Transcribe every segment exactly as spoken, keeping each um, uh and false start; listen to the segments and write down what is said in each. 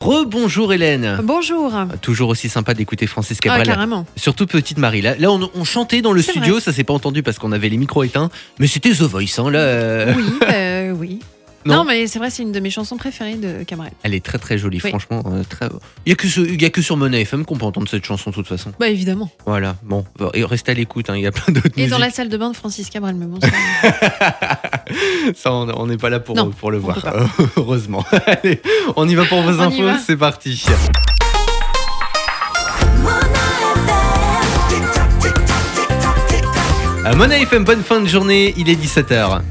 Rebonjour Hélène. Bonjour. Toujours aussi sympa d'écouter Francis Ah, Cabrel. carrément. Surtout petite Marie. Là, là on, on chantait dans le C'est studio, vrai. ça s'est pas entendu parce qu'on avait les micros éteints, mais c'était The Voice. Hein, là, euh, Oui, euh, oui. Non. Non, mais c'est vrai, c'est une de mes chansons préférées de Cabrel. Elle est très très jolie, Oui. franchement. euh, très... Il n'y a, que sur- il y a que sur Money F M qu'on peut entendre cette chanson de toute façon. Bah évidemment. Voilà, bon, et restez à l'écoute, hein, il y a plein d'autres Et musiques. dans la salle de bain de Francis Cabrel, mais bon, ça... Ça, on on n'est pas là pour, Non, pour le on voir, peut pas. euh, heureusement. Allez, on y va pour vos On y infos, va. c'est parti. À Money F M, bonne fin de journée, il est dix-sept heures.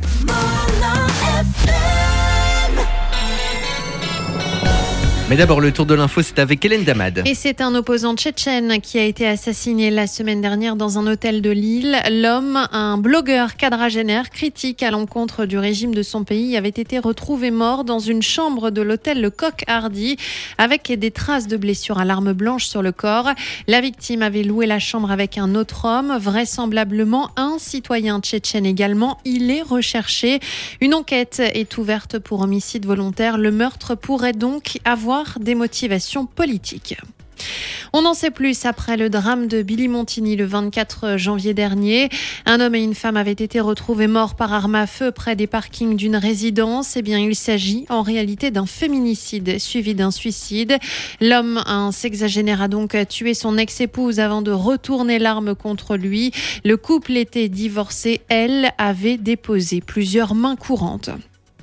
Mais d'abord, le tour de l'info, c'est avec Hélène Damad. Et c'est un opposant tchétchène qui a été assassiné la semaine dernière dans un hôtel de Lille. L'homme, un blogueur quadragénaire critique à l'encontre du régime de son pays, avait été retrouvé mort dans une chambre de l'hôtel Le Coq Hardy avec des traces de blessures à l'arme blanche sur le corps. La victime avait loué la chambre avec un autre homme, vraisemblablement un citoyen tchétchène également. Il est recherché. Une enquête est ouverte pour homicide volontaire. Le meurtre pourrait donc avoir des motivations politiques. On en sait plus après le drame de Billy Montigny le vingt-quatre janvier dernier. Un homme et une femme avaient été retrouvés morts par arme à feu près des parkings d'une résidence. Eh bien, il s'agit en réalité d'un féminicide suivi d'un suicide. L'homme, un sexagénaire, a donc tué son ex-épouse avant de retourner l'arme contre lui. Le couple était divorcé. Elle avait déposé plusieurs mains courantes.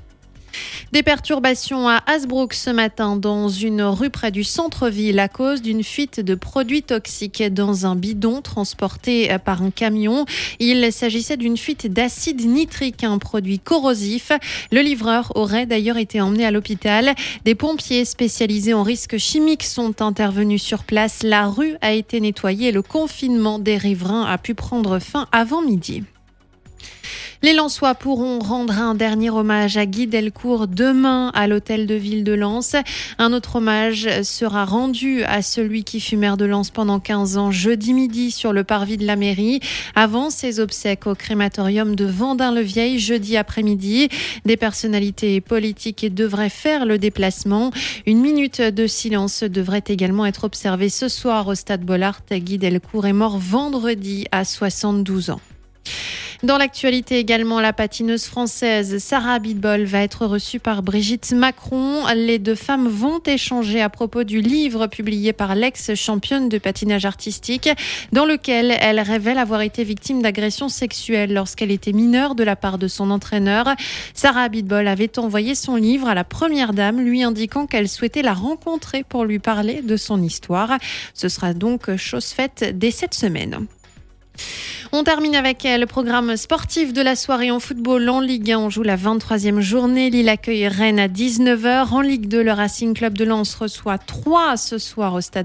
Des perturbations à Hasbrook ce matin dans une rue près du centre-ville à cause d'une fuite de produits toxiques dans un bidon transporté par un camion. Il s'agissait d'une fuite d'acide nitrique, un produit corrosif. Le livreur aurait d'ailleurs été emmené à l'hôpital. Des pompiers spécialisés en risques chimiques sont intervenus sur place. La rue a été nettoyée et le confinement des riverains a pu prendre fin avant midi. Les Lensois pourront rendre un dernier hommage à Guy Delcourt demain à l'hôtel de ville de Lens. Un autre hommage sera rendu à celui qui fut maire de Lens pendant quinze ans jeudi midi sur le parvis de la mairie. Avant ses obsèques au crématorium de Vendin-le-Vieil jeudi après-midi. Des personnalités politiques devraient faire le déplacement. Une minute de silence devrait également être observée ce soir au stade Bollaert. Guy Delcourt est mort vendredi à soixante-douze ans. Dans l'actualité également, la patineuse française Sarah Abitbol va être reçue par Brigitte Macron. Les deux femmes vont échanger à propos du livre publié par l'ex-championne de patinage artistique dans lequel elle révèle avoir été victime d'agressions sexuelles lorsqu'elle était mineure de la part de son entraîneur. Sarah Abitbol avait envoyé son livre à la première dame, lui indiquant qu'elle souhaitait la rencontrer pour lui parler de son histoire. Ce sera donc chose faite dès cette semaine. On termine avec le programme sportif de la soirée en football. En Ligue un, on joue la vingt-troisième journée. Lille accueille Rennes à dix-neuf heures. En Ligue deux, le Racing Club de Lens reçoit Troyes ce soir au stade